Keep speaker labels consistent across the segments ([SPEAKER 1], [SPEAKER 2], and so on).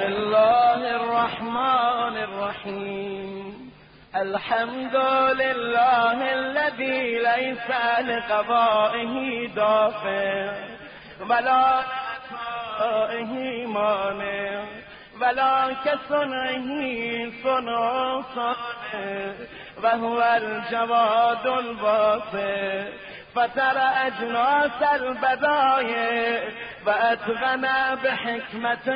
[SPEAKER 1] الله الرحمن الرحيم الحمد لله الذي ليس لقضائه دافع ولا لعطائه مانع ولا كصنعه صنع صانع وهو الجواد الباسط فتر أجناس البدايع وأتغنى بحكمة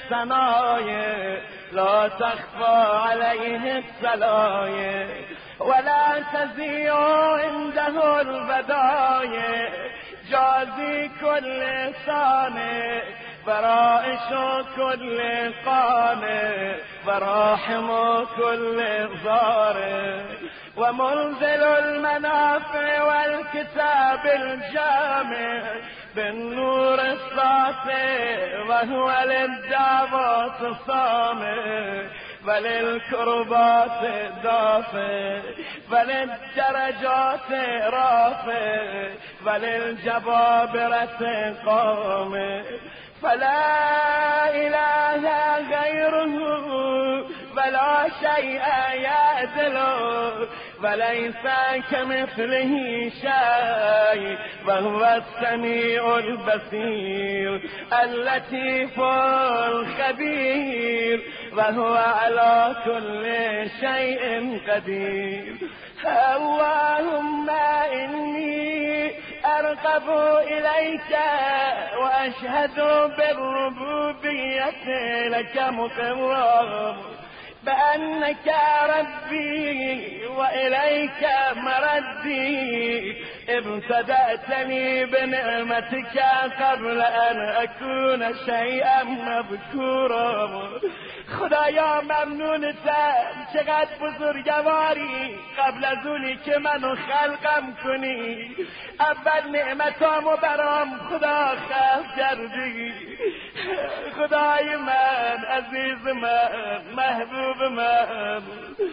[SPEAKER 1] الصنايع لا تخفى عليه السلايع ولا تزيع عنده البدايع جازي كل صانع فرائش كل قانع وراحم كل ضارع ومنزل المنافع والكتاب الجامع بالنور الساطع وهو للدعوات الصامع وللكربات دافع وللدرجات رافع وللجبابرة قامع فلا إله غيره ولا شيء يعدله وليس كمثله شيء وهو السميع البصير اللطيف الخبير وهو على كل شيء قدير اللهم إني أرغب إليك وأشهد بالربوبية لك مقرا بأنك ربي وإليك مردي ابتدأتني بنعمتك قبل أن أكون شيئا مذكورا خدایا ممنونتم چقدر بزرگواری قبل از اونی که منو خلقم کنی اول نعمتامو برام خدا خلق کردی خدای من عزیز من محبوب من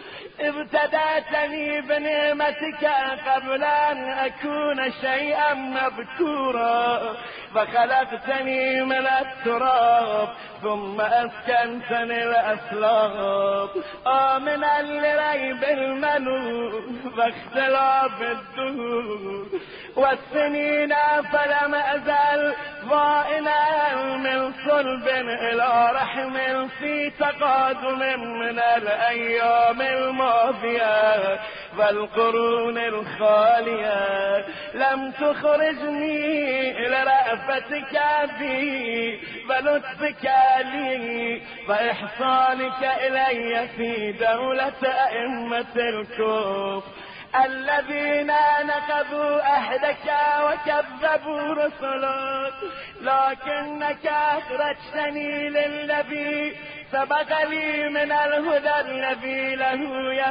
[SPEAKER 1] ابتدأتني بنعمتك قبل أن أكون شيئا مذكورا وخلقتني من التراب ثم أسكنتني الأسلاب آمنا لريب المنون واختلاف الدهور والسنين فلم أزل ضائنا من صلب إلى رحم في تقادم من الأيام الماضية والقرون الخالية لم تخرجني لرأفتك بي ولطفك لي وإحسانك إلي في دولة أئمة الكفر الذين نقضوا عهدك وكذبوا رسلك لكنك أخرجتني للذي سبق لي من الهدى الذي له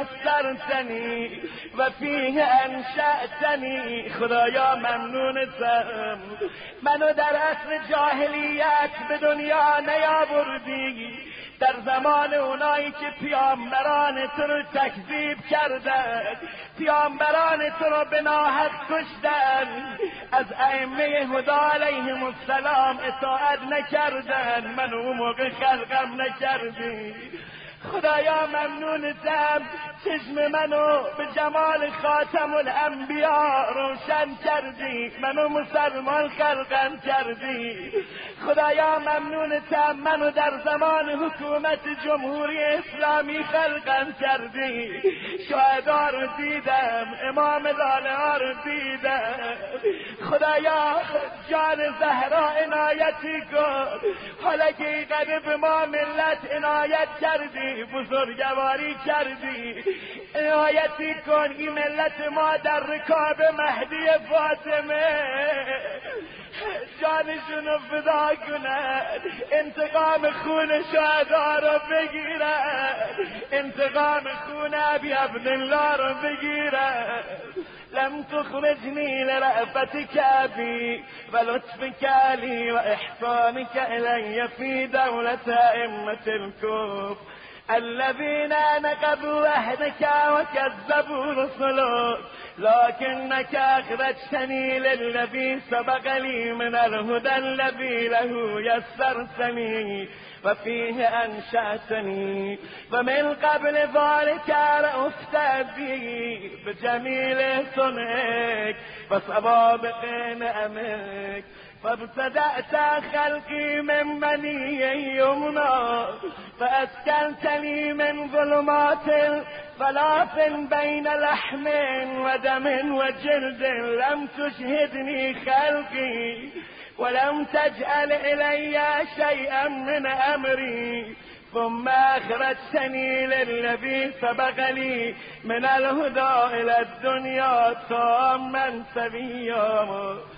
[SPEAKER 1] يسرتني وفيه أنشأتني خدایا ممنونتم منو در عصر جاهلیت به دنیا نیاوردی در زمان اونایی که پیامبران تو رو تکذیب کردن پیامبران تو رو به ناحق کشتن از ائمه هدی علیهم السلام اطاعت نکردن منو اون موقع خلقم نکردی خدایا ممنونتم چشم منو به جمال خاتم الانبیا روشن کردی منو مسلمان خلقم کردی خدایا ممنونتم منو در زمان حکومت جمهوری اسلامی خلقم کردی شهدا رو دیدم امام لاله‌ها رو دیدم خدایا جان زهرا عنایتی کن حالا که اینقدر به ما ملت عنایت کردی بزرگواری کردی عنایتی کن این ملت ما در رکاب مهدی فاطمه جانشونو فدا کنن انتقام خون شهدا رو بگیرن انتقام خون ابی عبدالله رو بگیرن لم تخرجني لرأفتك بي ولطفك لي وإحسانك إلي في دولة أئمة الكفر الذين نقضوا عهدك وكذبوا رسلك لكنك أخرجتني للذي سبق لي من الهدى الذي له يسرتني وفيه أنشأتني، ومن قبل ذلك رأفت بي بجميل صنعك وسوابق نعمك، فابتدأت خلقي من مني يمنى فأسكنتني من ظلمات ثلاث بين لحم ودم وجلد، لم تشهدني خلقي ولم تجعل إلي شيئا من أمري، ثم أخرجتني للذي سبق لي من الهدى إلى الدنيا تاما سبيا،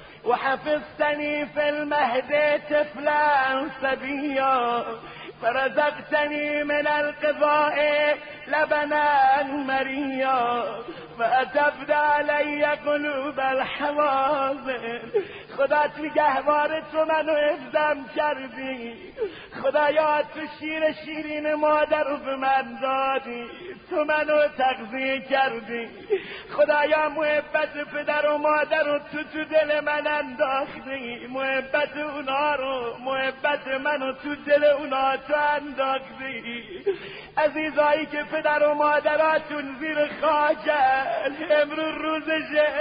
[SPEAKER 1] وحفظتني في المهد طفلا سبيا، فرزقتني من القضاء لبنا مريا، فأتبدى علي قلوب الحوازن. خدا تو گهوار تو منو افدم کردی، خدایا تو شیرین مادر رو به من دادی، تو منو تغذیه کردی، خدایا محبت پدر و مادر رو تو دل من انداختی، محبت اونا رو، محبت منو تو دل اونا تو انداختی. عزیزایی که پدر و مادراتون زیر خاکن امروز روزشه،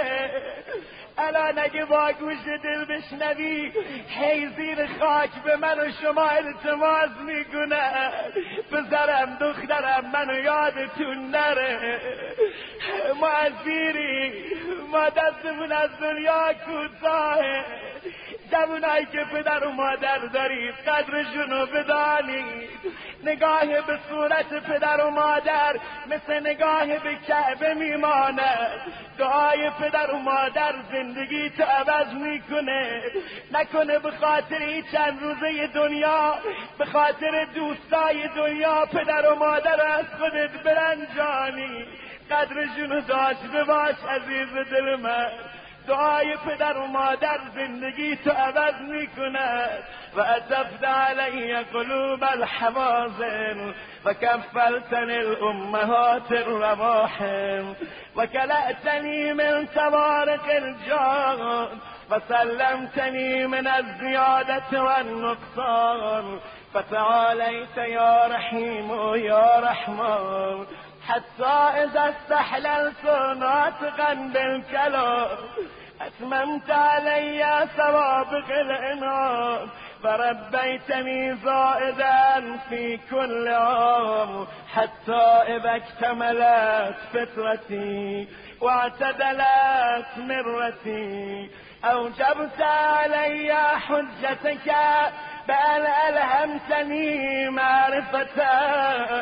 [SPEAKER 1] الان اگه با گوش دل بشنوی هی زیر خاک به من و شما التماس میکنن، پسرم دخترم منو یادتون نره، ما اسیری، ما دستمون از دنیا کوتاهه، جوانایی که پدر و مادر دارید قدرشونو بدانید، نگاه به صورت پدر و مادر مثل نگاه به کعبه میماند، دعای پدر و مادر زندگی تو عوض میکنه، نکنه به خاطر چند روزه دنیا، به خاطر دوستای دنیا پدر و مادر از خودت برنجانی، قدرشونو داشته باش عزیز دل من، دعای پدر و مادر زندگی تو عوض میکند. و اتفت علی قلوب الحوازن و کفلتنی الامهات الرواحم و کلأتنی من توارق الجان و سلمتنی من الزیادت و النقصان، فتعالیت یا رحیم و یا رحمان حتى اذا استحللت ناطقا بالكلام اتممت علي سوابق الانعام وربيتني زائدا في كل عام، حتى اذا اكتملت فطرتي واعتدلت مرتي اوجبت علي حجتك بل ألهمتني معرفتك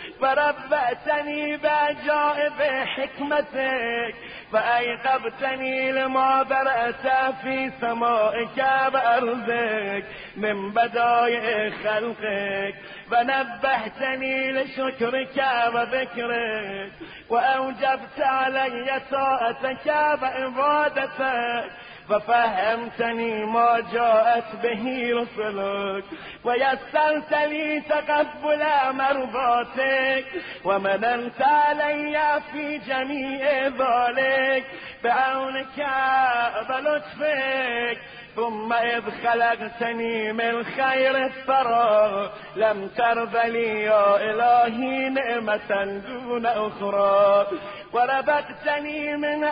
[SPEAKER 1] فربأتني بعجائب حكمتك فأيقظتني لما برأت في سمائك وأرضك من بدايع خلقك ونبهتني لشكرك وذكرك وأوجبت علي طاعتك وعبادتك ففهمتني ما جاءت به رسلك ويسرت لي تقبل مرضاتك ومننت علي في جميع ذلك بعونك ولطفك، ثم إذ خلقتني من خير الثرى لم ترض لي يا إلهي نعمة دون أخرى، ورزقتني من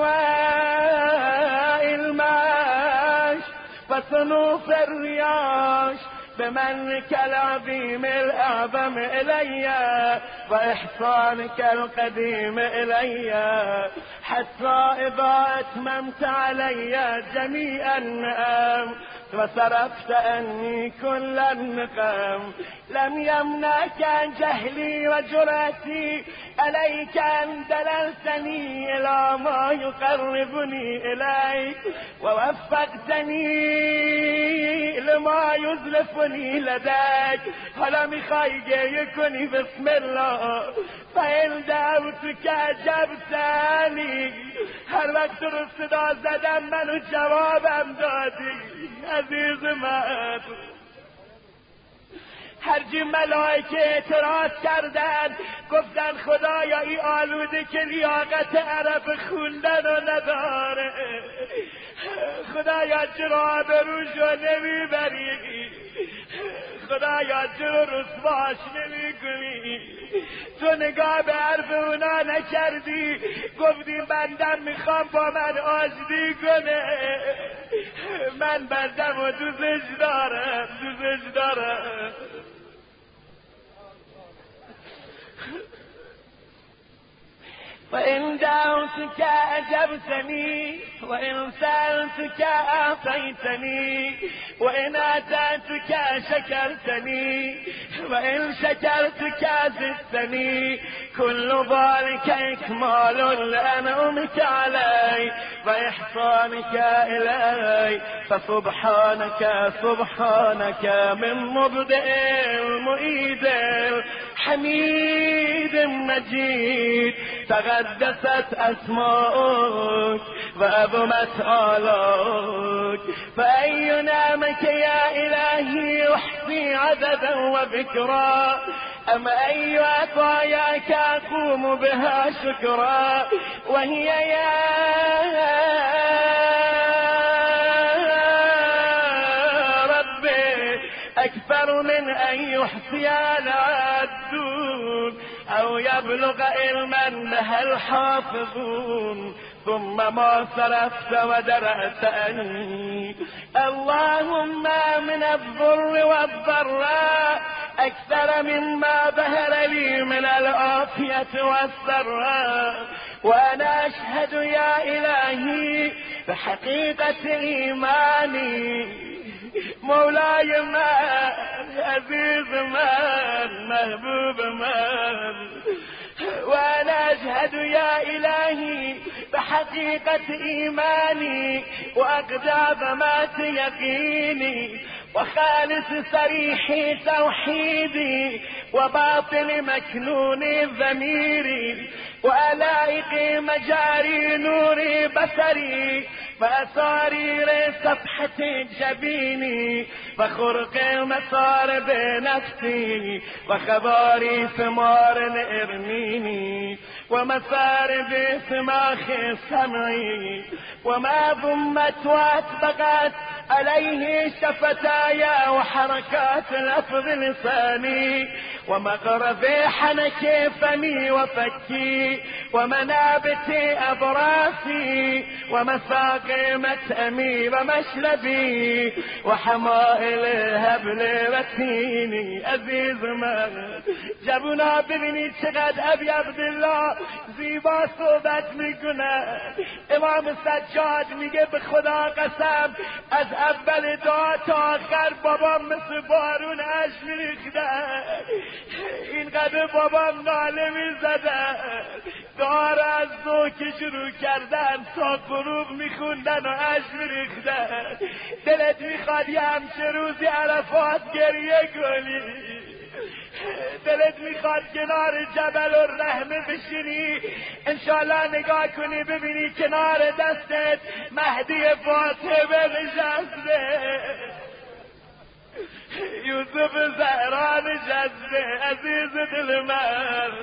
[SPEAKER 1] أنواع المعاش وصنوف الرياش بمنك العظيم الأعظم إلي وإحسانك القديم إلي، حتى إذا أتممت علي جميع النعم وصرفت عني كل النقم لم يمنعك عن جهلي وجرأتي عليك أن دللتني إلى ما يقربني إليك ووفقتني لما يزلفني لديك. حالا میخوای گریه کنی بسم الله. فإن دعوتك أجبتني، هر وقت رو صدا زدم منو جوابم دادی عزیز من. هرچی ملائکه اعتراض کردن گفتن خدایا ای آلوده که لیاقت عرب خوندن رو نداره، خدایا چرا آبروشو نمیبری، خدایا چرا رسواش نمیکنی، تو نگاه به حرف اونا نکردی، گفتی بندم میخوام با من آشتی کنه، من بندم و دوزش دارم. وإن دعوتك أجبتني وإن سألتك أعطيتني وإن أتيتك شكرتني وإن شكرتك زدتني كل ذلك إكمال لأنعمك علي وإحسانك إلي فسبحانك سبحانك من مبدئ المعيد حميد مجيد تقدست أسماؤك وعظمت آلاؤك فأي نعمك يا إلهي أحصي عددا وذكرا أم أي عطاياك أقوم بها شكرا وهي يا ربي أكثر من أن يحصي العدون أو يبلغ علما بها الحافظون ثم ما صرفت ودرأت أني اللهم من الضر والضراء أكثر مما ظهر لي من العافية والسراء وأنا أشهد يا إلهي بحقيقة إيماني مولاي من عزيز من محبوب من وأنا أشهد يا إلهي بحقيقة إيماني وأقدى ذمات يقيني وخالص صريح توحيدي وباطل مكنون ضميري وألائق مجاري نور بصري وأسارير صفحة جبيني وخرق مصارب نفسي وخباري ثمار الإرميني ومسارب سماخ سمعي وما ضمت واتبقت عليه شفتايا وحركات لفظ لساني ومغرب حنك فمي وفكي ومنابت أبراسي ومساقي متأمي ومشربي وحمائل هبل وتيني عزیز من جوونا ببینید چقدر ابی عبدالله زیبا صحبت میکنه. امام سجاد میگه به خدا قسم از اول دعا تا آخر بابام مثل بارون اشک میریخته، اینقدر بابام ناله میزده، دعا را از ظهر که شروع کردن تا غروب میخوندن و اشک میریخته. دلت میخواد یه همچه روزی عرفات گریه کنی، دلت میخواد کنار جبل الرحمه بشینی انشالله نگاه کنی ببینی کنار دستت مهدی فاطمه نشسته، یوسف زهرا نشسته. عزیز دل من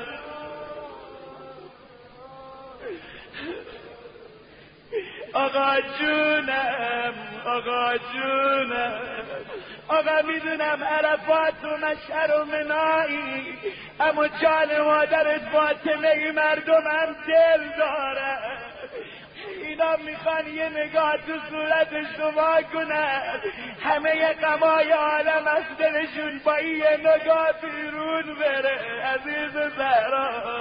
[SPEAKER 1] آقا جونم، آقا جونم، آقا میدونم عرفات و مشعر و منایی، اما جان مادرت فاطمه ای مردم هم دل داره، اینا میخوان یه نگاه تو صورت شما کنن، همه غمای عالم از دلشون با یه نگاه بیرون بره. عزیز زهرا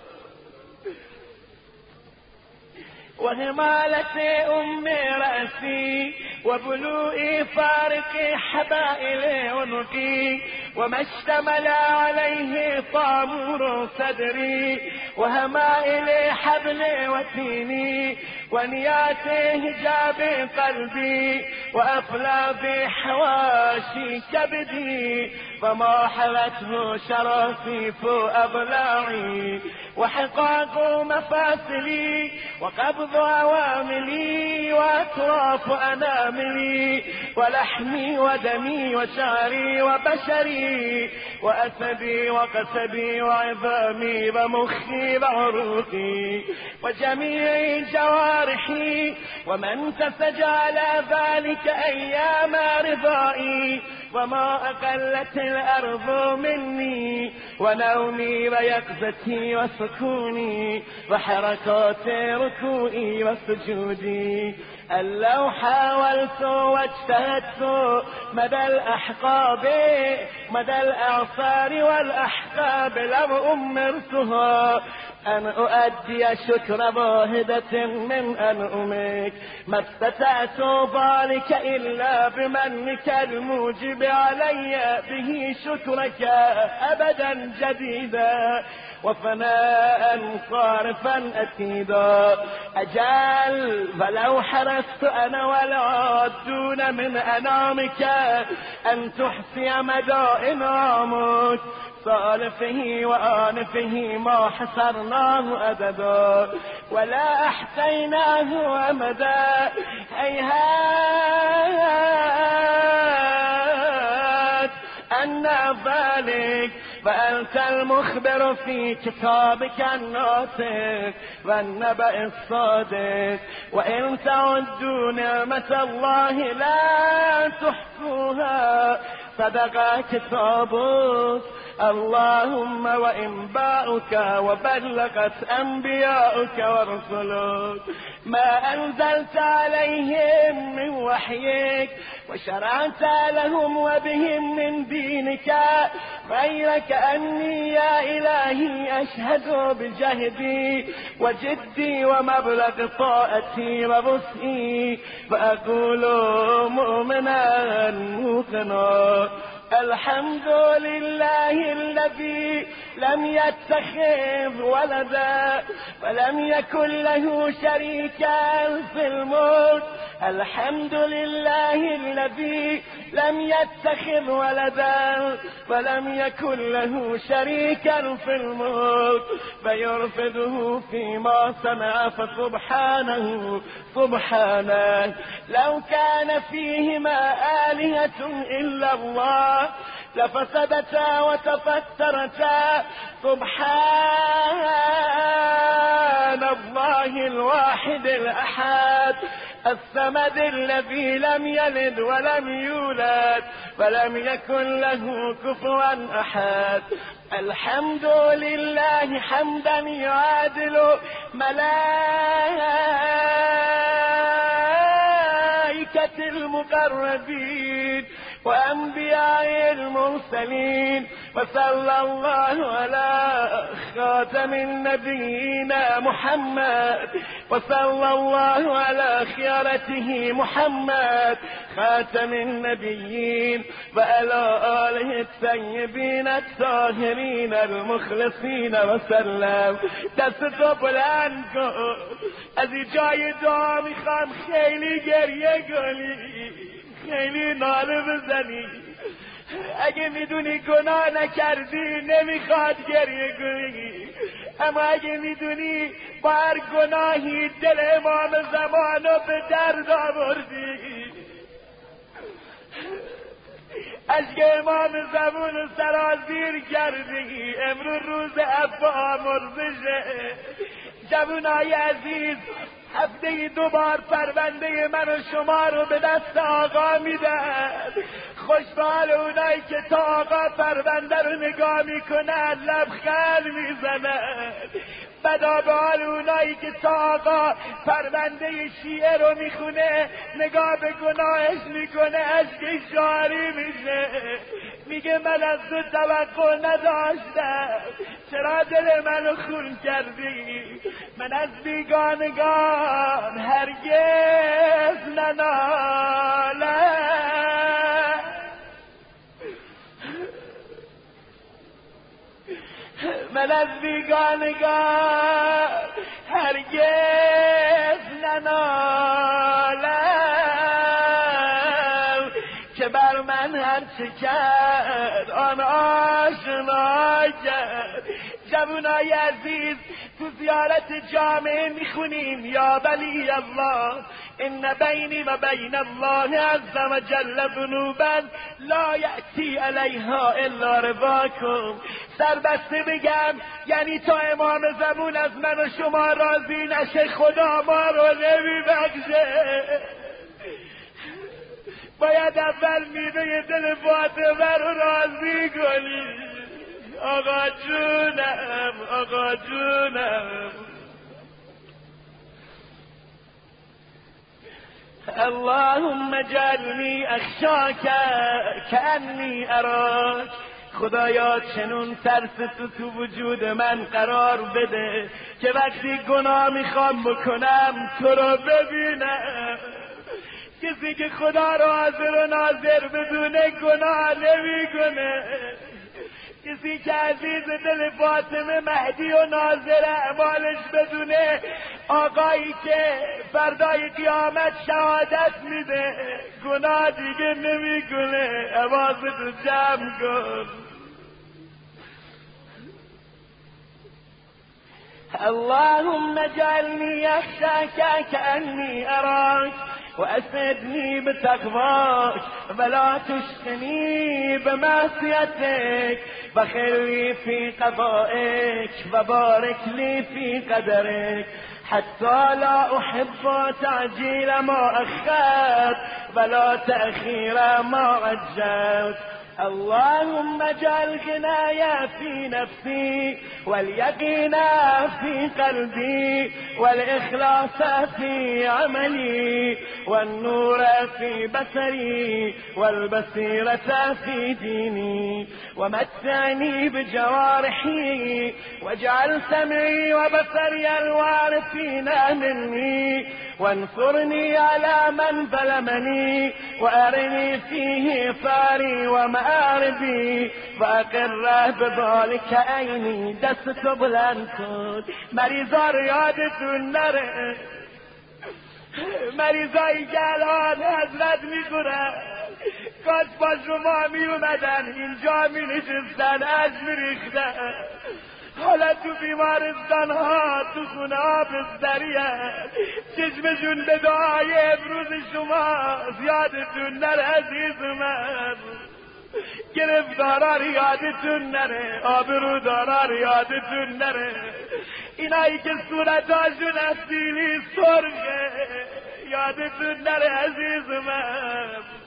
[SPEAKER 1] وهمالة أم رأسي وبلوء فارق حبائل عنقي وما اشتمل عليه طامور صدري وهمائل حبل وتيني ونيات هجاب قلبي وأفلاذ حواشي كبدي فما حلته شرافيف أضلاعي وحقاق مفاصلي وقبض عواملي وأطراف أناملي ولحمي ودمي وشعري وبشري وأسدي وقسدي وعظامي ومخي وعروقي وجميع جوارحي ومن تسج على ذلك أيام رضائي وما أقلت الأرض مني ونومي ويقظتي وسكوني وحركات ركوعي وسجودي أن لو حاولت واجتهدت مدى الأحقاب مدى الأعصار والأحقاب لو أمرتها أن أؤدي شكر واحدة من أنعمك ما استطعت ذلك إلا بمنك الموجب علي به شكرك أبدا جديدا وفناء صارفا أكيدا أجل فلو حرصت أنا والعادون من أنامك أن تحصي مدى إنعامك صالفه وآنفه ما حصرناه أبدا ولا أحصيناه أمدا هيهات أن ذلك فأنت المخبر في كتابك الناطق والنبأ الصادق وإن تعدوا نعمة الله لا تحصوها صدق كتابك اللهم وإنباؤك وبلغت أنبياؤك ورسلك ما أنزلت عليهم من وحيك وشرعت لهم وبهم من دينك غيرك أني يا إلهي أشهد بجهدي وجدي ومبلغ طاعتي ووسعي فأقول مؤمنا موقنا الحمد لله الذي لم يتخذ ولدا ولم يكن له شريكا في الملك الحمد لله الذي لم يتخذ ولدا ولم يكن له شريكا في الملك فيرفضه فيما صنع فسبحانه سبحانه لو كان فيهما آلهة إلا الله لفسدتا وتفترتا سبحان الله الواحد الأحد الصمد الذي لم يلد ولم يولد ولم يكن له كفوا أحد الحمد لله حمدا يعادل ملائكة المقربين وأنبياء المرسلين وصلى الله على خاتم النبيين محمد وصلى الله على خيرته محمد خاتم النبيين وعلى آله الطيبين الطاهرين المخلصين وسلم دست بلند کن از جای دعا میخوام خیلی گریه کنی خیلی ناله بزنی اگه میدونی گناه نکردی نمیخواد گریه کنی اما اگه میدونی با هر گناهی دل امام زمانو به درد آوردی اشک امام زمانو سرازیر کردی امروز روز عفا مرزشه جوانای عزیز هفته 2 بار پرونده من و شما رو به دست آقا میدن خوشحال اونایی که تا آقا پرونده رو نگاه میکنن لبخند میزنن بدابال اونایی که تا آقا پرونده شیعه رو میخونه نگاه به گناهش میکنه اشکش جاری میشه میگه من از تو توقع نداشتم چرا دل منو خون کردی من از بیگانگان هرگز ننالم من از بیگانگان هرگز ننالم که بر من هر چه کرد آن آشنا کرد. جوانای عزیز تو زیارت جامع میخونیم یا ولی الله ان بینی و بین الله عز و جل ذنوبا لا یأتی علیها الا رضاکم. سربسته بگم یعنی تا امام زمان از من و شما راضی نشه خدا ما رو نمیبخشه. باید اول میوه دل فاطمه رو راضی کنی. آقا جونم آقا جونم. اللهم اجعلنی اخشاک کأنی اراک. خدایا چنون ترس تو وجود من قرار بده که وقتی گناه میخوام بکنم تو رو ببینم. کسی که خدا رو حاضر و ناظر بدونه گناه نمیکنه. کسی که عزیز دل فاطمه مهدی و ناظر اعمالش بدونه آقایی که فردای قیامت شهادت میده گناه دیگه نمیکنه. حواستو جمع کن. اللهم اجعلني اخشاك كأني اراك واسعدني بتقواك ولا تشقني بمعصيتك وخير لي في قضائك وبارك لي في قدرك حتى لا احب تعجيل ما اخرت ولا تأخير ما عجلت. اللهم اجعل غناي في نفسي واليقين في قلبي والإخلاص في عملي والنور في بصري والبصيرة في ديني ومتعني بجوارحي واجعل سمعي وبصري الوارثين مني وانصرني على من ظلمني وأرني فيه ثاري ومآربي فأقر بذلك عيني. دستو بلند کن. مریضا رو یادتون نره. مریضایی که الان حضرت میخورن کاش با شما می اومدن اینجا می نشستن از می ریختن. حالا تو بیمارستان ها تو خونه ها بستریه چشمشون به دعای امروز شما زیادتون نره عزیز من. گرفتارا رو یادتون نره. آبرودارا رو یادتون نره. اینایی که صورتاشون از سیلی سرخه یادتون نره عزیز من.